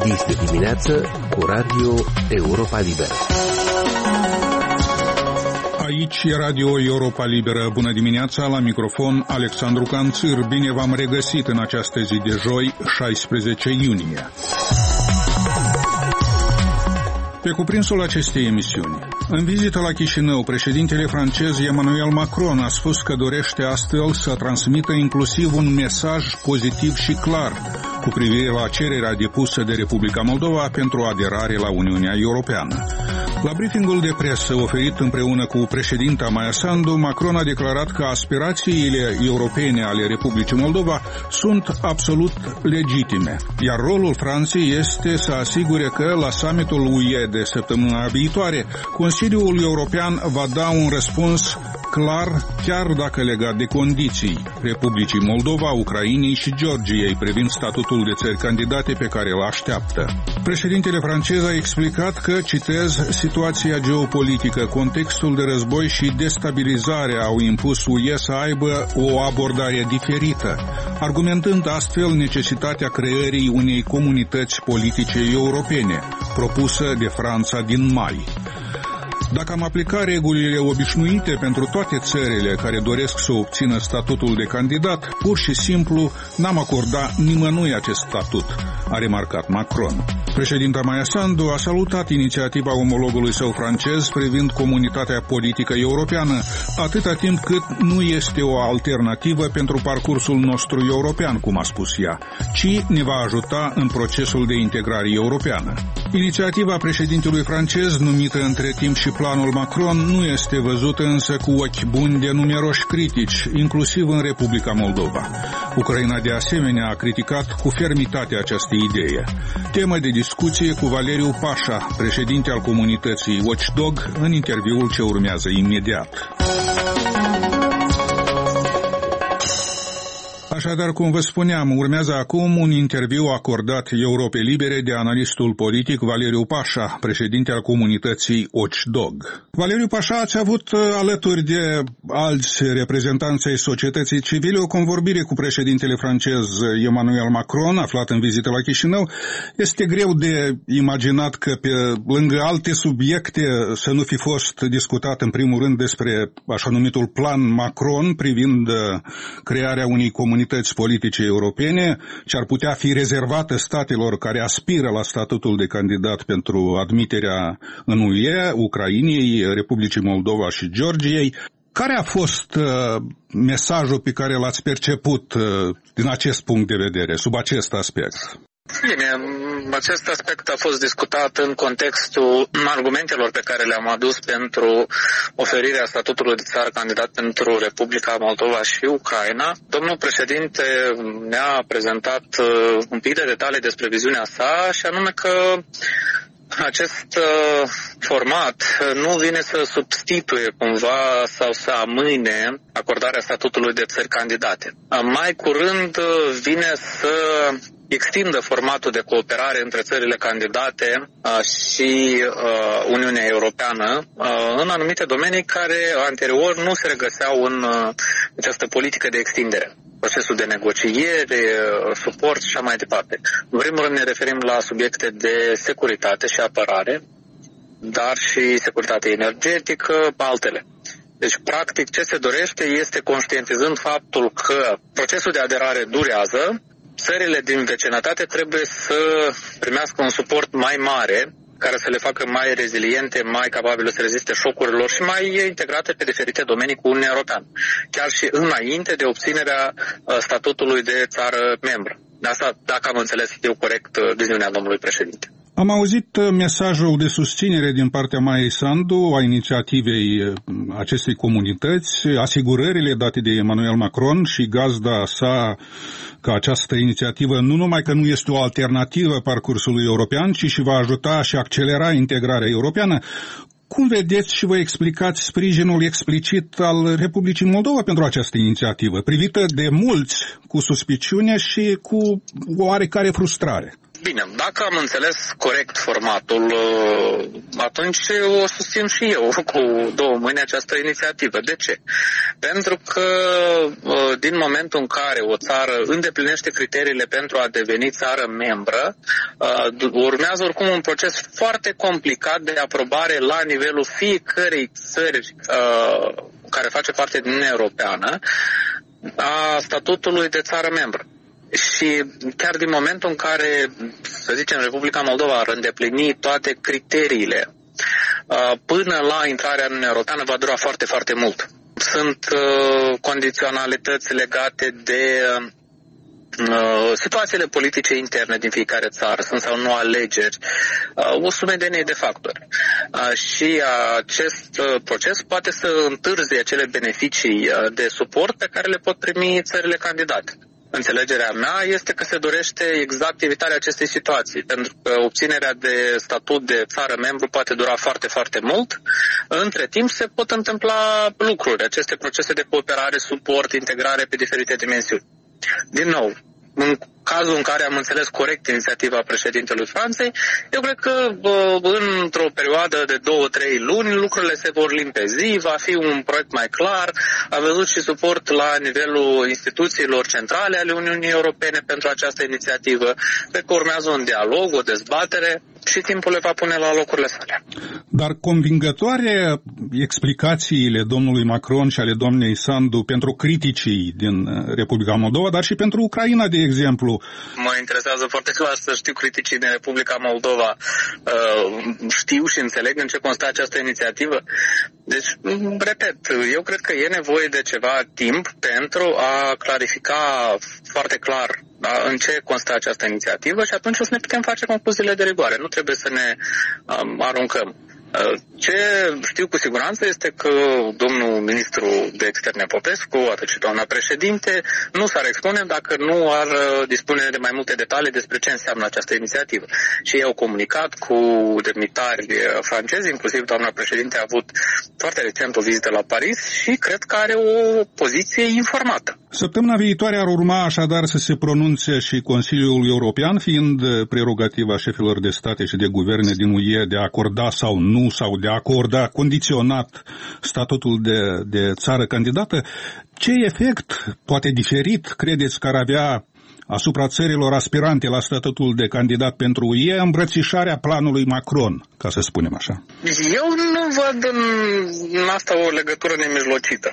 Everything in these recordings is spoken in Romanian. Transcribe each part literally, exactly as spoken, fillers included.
Este dimineață cu Radio Europa Liberă. Aici e Radio Europa Liberă. Bună dimineața, la microfon Alexandru Canțir. Bine v-am regăsit în această zi de joi, șaisprezece iunie. Pe cuprinsul acestei emisiuni. În vizită la Chișinău, președintele francez Emmanuel Macron a spus că dorește astfel să transmită inclusiv un mesaj pozitiv și clar cu privire la cererea depusă de Republica Moldova pentru aderare la Uniunea Europeană. La briefingul de presă oferit împreună cu președinta Maia Sandu, Macron a declarat că aspirațiile europene ale Republicii Moldova sunt absolut legitime, iar rolul Franței este să asigure că la summitul U E de săptămâna viitoare, Consiliul European va da un răspuns clar, chiar dacă legat de condiții Republicii Moldova, Ucrainei și Georgiei privind statutul de țări candidate pe care îl așteaptă. Președintele francez a explicat că, citez, situația geopolitică, contextul de război și destabilizare au impus U E să aibă o abordare diferită, argumentând astfel necesitatea creării unei comunități politice europene, propusă de Franța din mai. Dacă am aplicat regulile obișnuite pentru toate țările care doresc să obțină statutul de candidat, pur și simplu n-am acordat nimănui acest statut, a remarcat Macron. Președinta Maia Sandu a salutat inițiativa omologului său francez privind comunitatea politică europeană, atâta timp cât nu este o alternativă pentru parcursul nostru european, cum a spus ea, ci ne va ajuta în procesul de integrare europeană. Inițiativa președintelui francez, numită între timp și planul Macron, nu este văzută însă cu ochi buni de numeroși critici, inclusiv în Republica Moldova. Ucraina de asemenea a criticat cu fermitate această idee. Temă de discuție cu Valeriu Pașa, președinte al comunității Watchdog, în interviul ce urmează imediat. Așadar, cum vă spuneam, urmează acum un interviu acordat Europei Libere de analistul politic Valeriu Pașa, președinte al comunității Watchdog. Valeriu Pașa, ați avut alături de alți reprezentanți ai societății civile o convorbire cu președintele francez Emmanuel Macron, aflat în vizită la Chișinău. Este greu de imaginat că pe lângă alte subiecte să nu fi fost discutat în primul rând despre așa numitul plan Macron privind crearea unei comunități politice europene, ce ar putea fi rezervată statelor care aspiră la statutul de candidat pentru admiterea în U E, Ucrainei, Republicii Moldova și Georgiei. Care a fost uh, mesajul pe care l-ați perceput uh, din acest punct de vedere, sub acest aspect? Bine, acest aspect a fost discutat în contextul argumentelor pe care le-am adus pentru oferirea statutului de țară candidat pentru Republica Moldova și Ucraina. Domnul președinte ne-a prezentat un pic de detalii despre viziunea sa, și anume că acest uh, format nu vine să substituie cumva sau să amâne acordarea statutului de țări candidate. Uh, mai curând uh, vine să extindă formatul de cooperare între țările candidate uh, și uh, Uniunea Europeană uh, în anumite domenii care anterior nu se regăseau în uh, această politică de extindere. Procesul de negociere, suport și așa mai departe. În primul rând ne referim la subiecte de securitate și apărare, dar și securitate energetică, altele. Deci, practic, ce se dorește este, conștientizând faptul că procesul de aderare durează, țările din vecinătate trebuie să primească un suport mai mare, care să le facă mai reziliente, mai capabile să reziste șocurilor și mai integrate pe diferite domenii cu Uniunea Europeană, chiar și înainte de obținerea statutului de țară membră. Asta, dacă am înțeles eu corect viziunea domnului președinte. Am auzit mesajul de susținere din partea Maiei Sandu a inițiativei acestei comunități, asigurările date de Emmanuel Macron și gazda sa că această inițiativă nu numai că nu este o alternativă parcursului european, ci și va ajuta și accelera integrarea europeană. Cum vedeți și vă explicați sprijinul explicit al Republicii Moldova pentru această inițiativă, privită de mulți cu suspiciune și cu oarecare frustrare? Bine, dacă am înțeles corect formatul, atunci o susțin și eu cu două mâini această inițiativă. De ce? Pentru că din momentul în care o țară îndeplinește criteriile pentru a deveni țară membră, urmează oricum un proces foarte complicat de aprobare la nivelul fiecărei țări care face parte din Uniunea Europeană a statutului de țară membră. Și chiar din momentul în care, să zicem, Republica Moldova ar îndeplini toate criteriile până la intrarea în Uniunea Europeană, va dura foarte, foarte mult. Sunt condiționalități legate de situațiile politice interne din fiecare țară, sunt sau nu alegeri, o sumedenie de factori. Și acest proces poate să întârzie acele beneficii de suport pe care le pot primi țările candidate. Înțelegerea mea este că se dorește exact evitarea acestei situații, pentru că obținerea de statut de țară membru poate dura foarte, foarte mult. Între timp se pot întâmpla lucruri, aceste procese de cooperare, suport, integrare pe diferite dimensiuni. Din nou, în cazul în care am înțeles corect inițiativa președintelui Franței, eu cred că într-o perioadă de două, trei luni lucrurile se vor limpezi, va fi un proiect mai clar, a văzut și suport la nivelul instituțiilor centrale ale Uniunii Europene pentru această inițiativă, cred că urmează un dialog, o dezbatere și timpul le va pune la locurile sale. Dar convingătoare explicațiile domnului Macron și ale doamnei Sandu pentru criticii din Republica Moldova, dar și pentru Ucraina, de exemplu. Mă interesează foarte clar să știu criticii din Republica Moldova. Știu și înțeleg în ce constă această inițiativă. Deci, repet, eu cred că e nevoie de ceva timp pentru a clarifica foarte clar în ce constă această inițiativă și atunci o să ne putem face concluziile de rigoare. Nu trebuie să ne um, aruncăm. Ce știu cu siguranță este că domnul ministru de externe Popescu, atât și doamna președinte, nu s-ar expune dacă nu ar dispune de mai multe detalii despre ce înseamnă această inițiativă. Și ei au comunicat cu demnitari francezi, inclusiv doamna președinte a avut foarte recent o vizită la Paris și cred că are o poziție informată. Săptămâna viitoare ar urma așadar să se pronunțe și Consiliul European, fiind prerogativa șefilor de state și de guverne din U E de a acorda sau nu sau de a acorda condiționat statutul de, de țară candidată. Ce efect, poate diferit, credeți că ar avea asupra țărilor aspirante la statutul de candidat pentru U E îmbrățișarea planului Macron, ca să spunem așa? Eu nu văd în asta o legătură nemijlocită.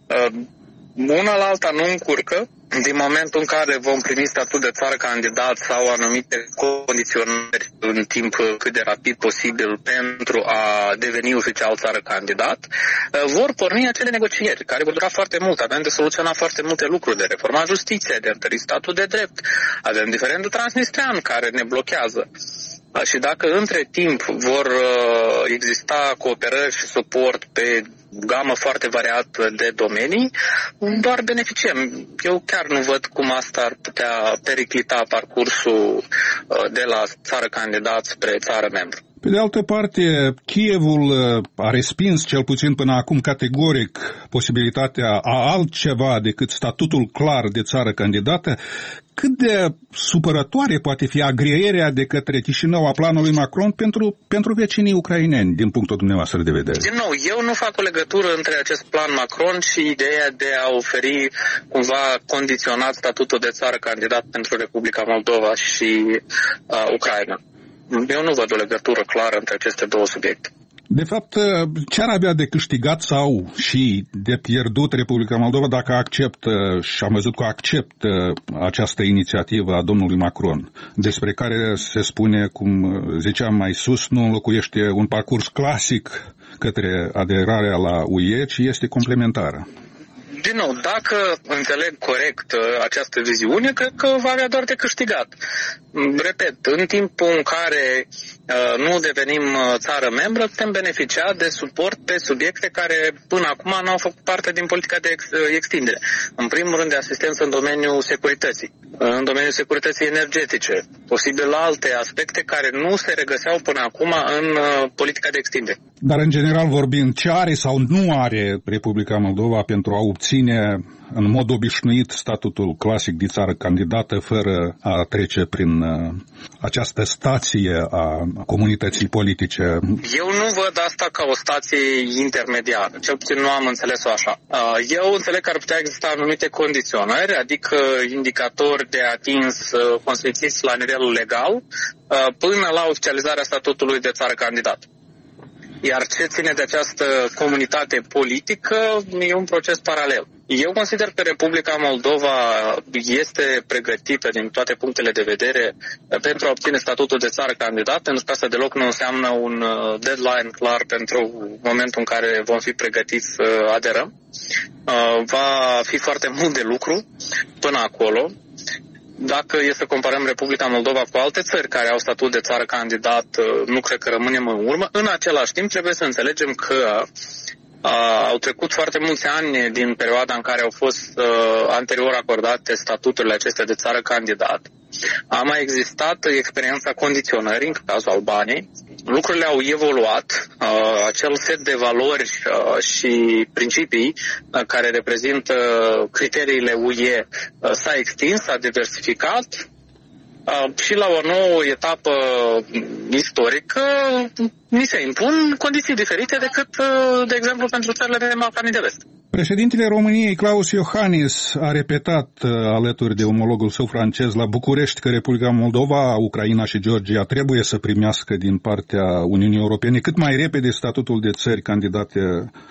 Una la alta nu încurcă. Din momentul în care vom primi statut de țară candidat sau anumite condiționări în timp cât de rapid posibil pentru a deveni oficial țară candidat, vor porni acele negocieri care vor dura foarte mult. Avem de soluționat foarte multe lucruri, de reforma justiției, de întări statul de drept. Avem diferendul transnistrean care ne blochează. Și dacă între timp vor exista cooperări și suport pe gamă foarte variată de domenii, doar beneficiem. Eu chiar nu văd cum asta ar putea periclita parcursul de la țară candidat spre țară membru. Pe de altă parte, Kievul a respins cel puțin până acum categoric posibilitatea a altceva decât statutul clar de țară candidată. Cât de supărătoare poate fi agrierea de către Chișinău a planului Macron pentru, pentru vecinii ucraineni, din punctul dumneavoastră de vedere? Din nou, eu nu fac o legătură între acest plan Macron și ideea de a oferi cumva condiționat statutul de țară candidat pentru Republica Moldova și uh, Ucraina. Eu nu văd o legătură clară între aceste două subiecte. De fapt, ce ar avea de câștigat sau și de pierdut Republica Moldova dacă acceptă, și am văzut că acceptă această inițiativă a domnului Macron, despre care se spune, cum ziceam mai sus, nu înlocuiește un parcurs clasic către aderarea la U E, ci este complementară? Din nou, dacă înțeleg corect această viziune, cred că va avea doar de câștigat. Repet, în timpul în care uh, nu devenim țară membră, putem beneficia de suport pe subiecte care până acum nu au făcut parte din politica de ex- extindere. În primul rând de asistență în domeniul securității, în domeniul securității energetice, posibil alte aspecte care nu se regăseau până acum în politica de extindere. Dar în general vorbind, ce are sau nu are Republica Moldova pentru a obține în mod obișnuit statutul clasic de țară candidată fără a trece prin uh, această stație a comunității politice? Eu nu văd asta ca o stație intermediară, cel puțin nu am înțeles-o așa. Uh, eu înțeleg că ar putea exista anumite condiționări, adică indicatori de atins uh, consfințiți la nivelul legal uh, până la oficializarea statutului de țară candidată. Iar ce ține de această comunitate politică e un proces paralel. Eu consider că Republica Moldova este pregătită din toate punctele de vedere pentru a obține statutul de țară candidată, pentru că asta deloc nu înseamnă un deadline clar pentru momentul în care vom fi pregătiți să aderăm. Va fi foarte mult de lucru până acolo. Dacă e să comparăm Republica Moldova cu alte țări care au statut de țară candidat, nu cred că rămânem în urmă. În același timp, trebuie să înțelegem că uh, au trecut foarte mulți ani din perioada în care au fost uh, anterior acordate statuturile acestea de țară candidat. A mai existat experiența condiționării în cazul Albaniei. Lucrurile au evoluat, uh, acel set de valori uh, și principii uh, care reprezintă criteriile U E uh, s-a extins, s-a diversificat uh, și la o nouă etapă istorică ni se impun condiții diferite decât, uh, de exemplu, pentru țările de Balcanii de Vest. Președintele României, Klaus Iohannis, a repetat uh, alături de omologul său francez la București că Republica Moldova, Ucraina și Georgia trebuie să primească din partea Uniunii Europene cât mai repede statutul de țări candidate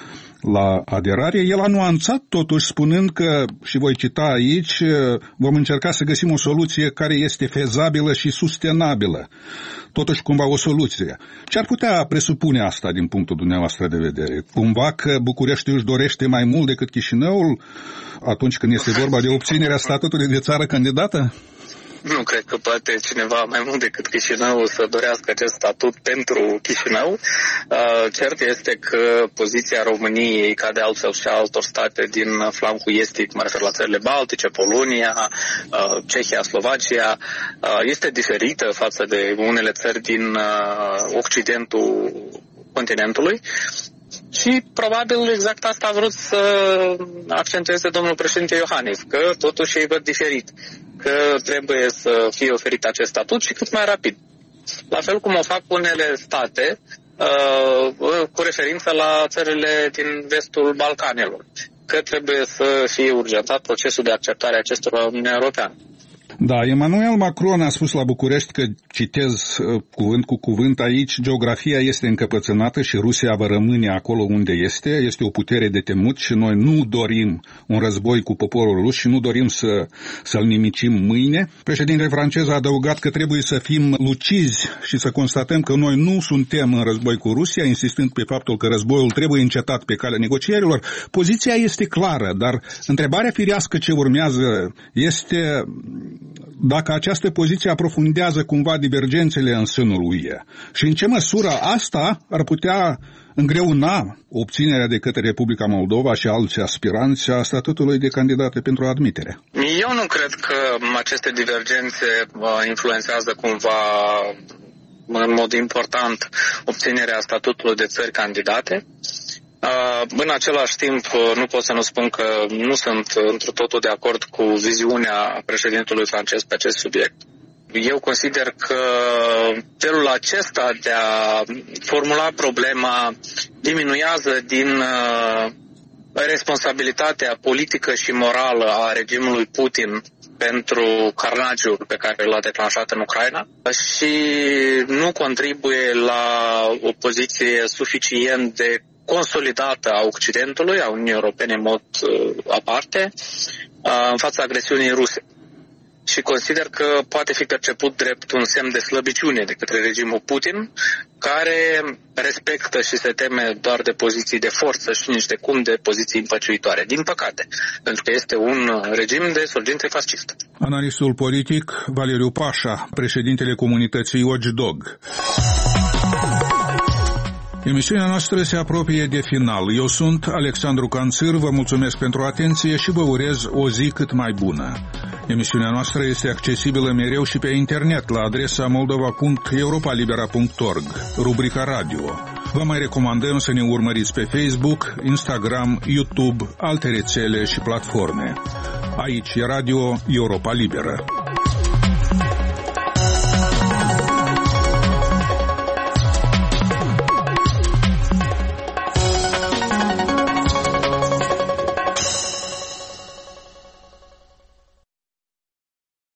la aderare. El a nuanțat totuși spunând că, și voi cita aici, vom încerca să găsim o soluție care este fezabilă și sustenabilă. Totuși cumva o soluție. Ce ar putea presupune asta din punctul dumneavoastră de vedere? Cumva că Bucureștiul își dorește mai mult decât Chișinăul atunci când este vorba de obținerea statutului de țară candidată? Nu cred că poate cineva mai mult decât Chișinău să dorească acest statut pentru Chișinău. Cert este că poziția României, ca de altfel și a altor state din flancul estic, mă refer la țările Baltice, Polonia, Cehia, Slovacia, este diferită față de unele țări din occidentul continentului. Și probabil exact asta a vrut să accentueze domnul președinte Iohannis, că totuși ei văd diferit, că trebuie să fie oferit acest statut și cât mai rapid. La fel cum o fac unele state uh, cu referință la țările din vestul Balcanelor, că trebuie să fie urgentat procesul de acceptare a acestora în Uniunea Europeană. Da, Emmanuel Macron a spus la București că, citez cuvânt cu cuvânt aici, geografia este încăpățânată și Rusia va rămâne acolo unde este, este o putere de temut și noi nu dorim un război cu poporul rus și nu dorim să, să-l nimicim mâine. Președintele francez a adăugat că trebuie să fim lucizi și să constatăm că noi nu suntem în război cu Rusia, insistând pe faptul că războiul trebuie încetat pe calea negocierilor. Poziția este clară, dar întrebarea firească ce urmează este dacă această poziție aprofundează cumva divergențele în sânul U E și în ce măsură asta ar putea îngreuna obținerea de către Republica Moldova și alți aspiranți a statutului de candidate pentru admitere. Eu nu cred că aceste divergențe influențează cumva în mod important obținerea statutului de țări candidate. Uh, în același timp, nu pot să nu spun că nu sunt întru totul de acord cu viziunea președintelui francez pe acest subiect. Eu consider că felul acesta de a formula problema diminuează din uh, responsabilitatea politică și morală a regimului Putin pentru carnagiul pe care l-a declanșat în Ucraina și nu contribuie la o poziție suficient de consolidată a Occidentului, a Uniunii Europene în mod uh, aparte, uh, în fața agresiunii ruse. Și consider că poate fi perceput drept un semn de slăbiciune de către regimul Putin, care respectă și se teme doar de poziții de forță și nici de cum de poziții împăciuitoare. Din păcate, pentru că este un regim de surgință fascistă. Analistul politic Valeriu Pașa, președintele comunității Watch Dog. Emisiunea noastră se apropie de final. Eu sunt Alexandru Canțir, vă mulțumesc pentru atenție și vă urez o zi cât mai bună. Emisiunea noastră este accesibilă mereu și pe internet la adresa moldova punct europalibera punct org, rubrica radio. Vă mai recomandăm să ne urmăriți pe Facebook, Instagram, YouTube, alte rețele și platforme. Aici e Radio Europa Liberă.